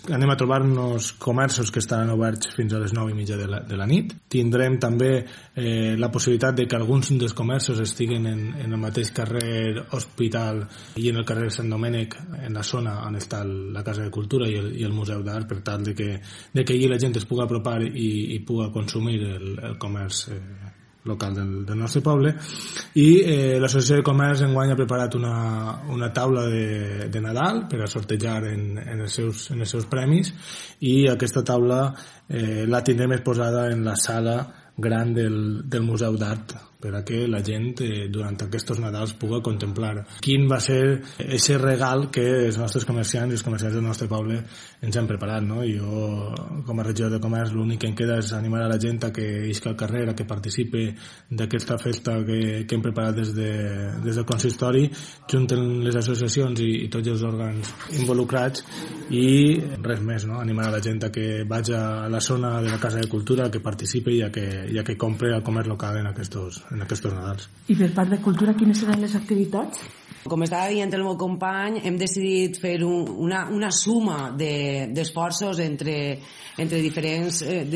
Anem a trobar-nos comerços que estaran oberts fins a les 9:30 de la nit. Tindrem també la possibilitat de que alguns dels comerços estiguen en el mateix carrer Hospital i en el carrer Sant Domènec, en la zona on està la Casa de Cultura i el Museu d'Art, per tal de que allí la gent es pugui apropar i pugui consumir el comerç local del nostre poble. I l'Associació de Comerç enguany ha preparat una taula de Nadal per a sortejar en els seus premis, i aquesta taula la tindrem exposada en la sala gran del Museu d'Art, per a que la gent durant aquests Nadals pugui contemplar quin va ser aquest regal que els nostres comerciants i els comerciants del nostre poble ens han preparat, no? Jo, com a regidor de comerç, l'únic que em queda és animar a la gent a que isca al carrer, a que participe d'aquesta festa que hem preparat des del consistori, junten les associacions i tots els òrgans involucrats, i res més, no? Animar a la gent a que vagi a la zona de la Casa de Cultura, que participi i a que compre el comerç local en aquests Nadals. I per part de Cultura, quines seran les activitats? Com estava dient el meu company, hem decidit fer una suma d'esforços entre diferents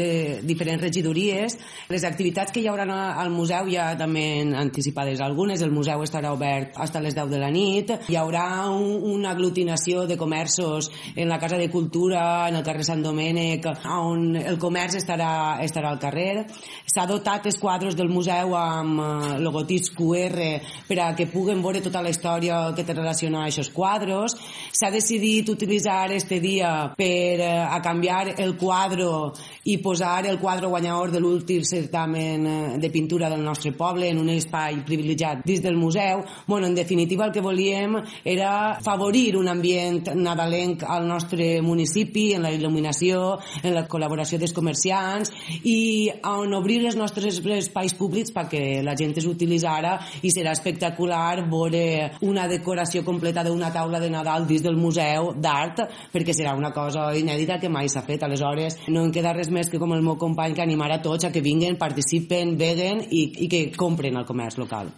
regidories. Les activitats que hi haurà al museu ja també han anticipades algunes. El museu estarà obert fins a les 10 de la nit. Hi haurà una aglutinació de comerços en la Casa de Cultura, en el carrer Sant Domènec, on el comerç estarà al carrer. S'ha dotat els quadres del museu amb logotips QR per a que puguen veure tota la història que té relacionada a aquests quadros. S'ha decidit utilitzar este dia per a canviar el quadro i posar el quadre guanyador de l'últim certamen de pintura del nostre poble en un espai privilegiat dins del museu. Bueno, en definitiva, el que volíem era favorir un ambient nadalenc al nostre municipi, en la il·luminació, en la col·laboració dels comerciants, i on obrir els nostres espais públics perquè la gent els utilitzara, i serà espectacular veure una decoració completa d'una taula de Nadal dins del Museu d'Art, perquè serà una cosa inèdita que mai s'ha fet. Aleshores, no em queda res més que, com el meu company, que animar a tots a que vinguen, participen, veguen i que compren al comerç local.